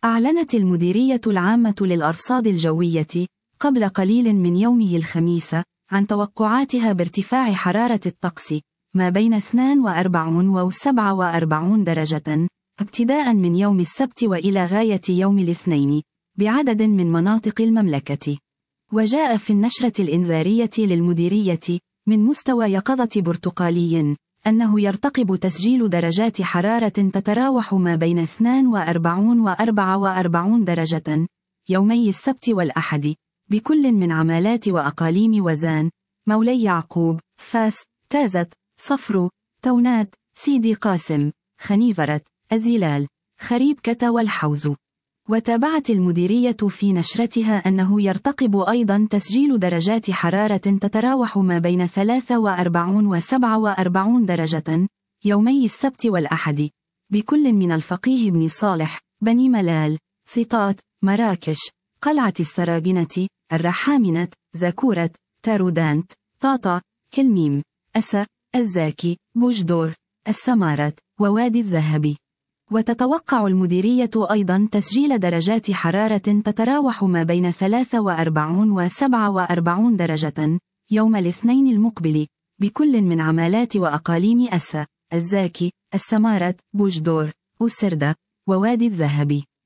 أعلنت المديرية العامة للأرصاد الجوية قبل قليل من يومه الخميس عن توقعاتها بارتفاع حرارة الطقس ما بين 42 و 47 درجة ابتداء من يوم السبت وإلى غاية يوم الاثنين بعدد من مناطق المملكة. وجاء في النشرة الإنذارية للمديرية من مستوى يقظة برتقالي أنه يرتقب تسجيل درجات حرارة تتراوح ما بين 42 و 44 درجة يومي السبت والأحد بكل من عمالات وأقاليم وزان، مولاي يعقوب، فاس، تازت، صفر، تونات، سيدي قاسم، خنيفرة، أزيلال، خريبكة والحوز. وتابعت المديرية في نشرتها أنه يرتقب أيضا تسجيل درجات حرارة تتراوح ما بين 43 و 47 درجة يومي السبت والأحد بكل من الفقيه بن صالح، بني ملال، سطات، مراكش، قلعة السراجنة، الرحامنة، زكورة، تارودانت، طاطا، كلميم، أسا، الزاكي، بوجدور، السمارة، ووادي الذهب. وتتوقع المديرية أيضا تسجيل درجات حرارة تتراوح ما بين 43 و 47 درجة يوم الاثنين المقبل بكل من عمالات وأقاليم أسا، الزاكي، السمارة، بوجدور، والسردة، ووادي الذهب.